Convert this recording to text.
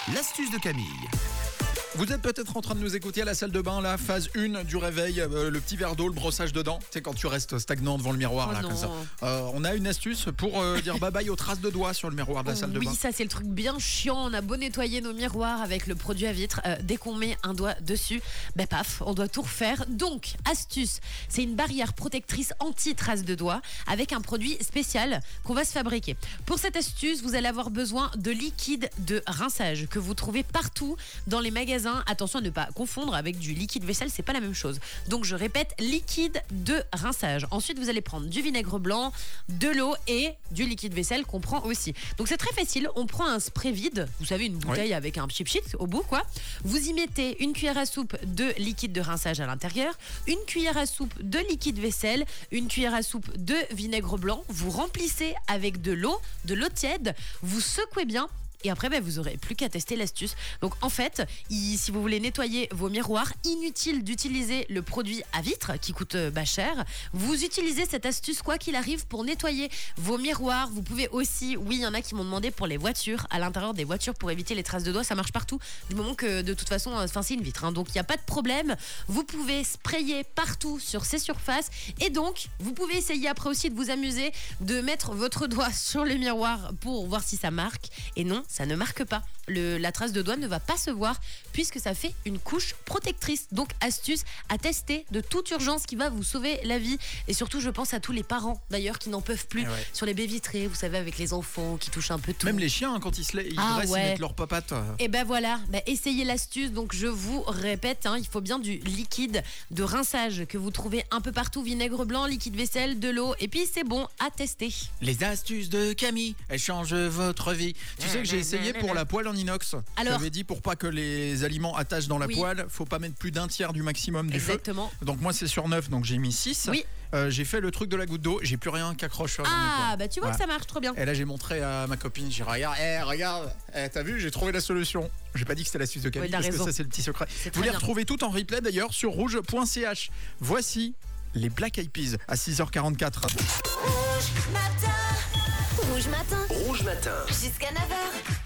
L'astuce de Camille. Vous êtes peut-être en train de nous écouter à la salle de bain, la phase 1 du réveil, le petit verre d'eau, le brossage de dents. Tu sais, quand tu restes stagnant devant le miroir, là, non. comme ça. On a une astuce pour dire bye-bye aux traces de doigts sur le miroir de la salle de bain. Oui, ça c'est le truc bien chiant. On a beau nettoyer nos miroirs avec le produit à vitre. Dès qu'on met un doigt dessus, paf, on doit tout refaire. Donc, astuce, c'est une barrière protectrice anti-traces de doigts avec un produit spécial qu'on va se fabriquer. Pour cette astuce, vous allez avoir besoin de liquide de rinçage que vous trouvez partout dans les magasins. Attention à ne pas confondre avec du liquide vaisselle, c'est pas la même chose. Donc je répète, liquide de rinçage. Ensuite, vous allez prendre du vinaigre blanc, de l'eau et du liquide vaisselle qu'on prend aussi. Donc c'est très facile, on prend un spray vide, vous savez, une bouteille avec un pchit au bout quoi. Vous y mettez une cuillère à soupe de liquide de rinçage à l'intérieur, une cuillère à soupe de liquide vaisselle, une cuillère à soupe de vinaigre blanc. Vous remplissez avec de l'eau tiède, vous secouez bien. Et après, vous aurez plus qu'à tester l'astuce. Donc en fait, si vous voulez nettoyer vos miroirs, inutile d'utiliser le produit à vitre qui coûte cher. Vous utilisez cette astuce quoi qu'il arrive pour nettoyer vos miroirs. Vous pouvez aussi, oui, il y en a qui m'ont demandé pour les voitures, à l'intérieur des voitures pour éviter les traces de doigts. Ça marche partout, du moment que de toute façon, c'est une vitre. Donc il n'y a pas de problème. Vous pouvez sprayer partout sur ces surfaces. Et donc, vous pouvez essayer après aussi de vous amuser, de mettre votre doigt sur le miroir pour voir si ça marque. Et non, ça ne marque pas. La trace de doigt ne va pas se voir puisque ça fait une couche protectrice. Donc astuce à tester de toute urgence qui va vous sauver la vie. Et surtout, je pense à tous les parents d'ailleurs qui n'en peuvent plus sur les baies vitrées, vous savez, avec les enfants qui touchent un peu tout. Même les chiens, hein, quand ils dressent, ils mettent leur papate. Et voilà, essayez l'astuce. Donc je vous répète, il faut bien du liquide de rinçage que vous trouvez un peu partout, vinaigre blanc, liquide vaisselle, de l'eau, et puis c'est bon à tester. Les astuces de Camille, elles changent votre vie. Tu sais que j'ai essayé pour la poêle en inox. Alors, j'avais dit pour pas que les aliments attachent dans la poêle, faut pas mettre plus d'un tiers du maximum du feu. Donc moi c'est sur 9, donc j'ai mis 6. Oui. J'ai fait le truc de la goutte d'eau, j'ai plus rien qu'accroche. Tu vois que ça marche trop bien. Et là j'ai montré à ma copine, j'ai dit regarde, t'as vu, j'ai trouvé la solution. J'ai pas dit que c'était l'astuce de Camille parce que ça c'est le petit secret. Vous les retrouvez tout en replay d'ailleurs sur rouge.ch. Voici les Black Eyed Peas à 6h44. Rouge matin. Rouge matin. Jusqu'à 9h.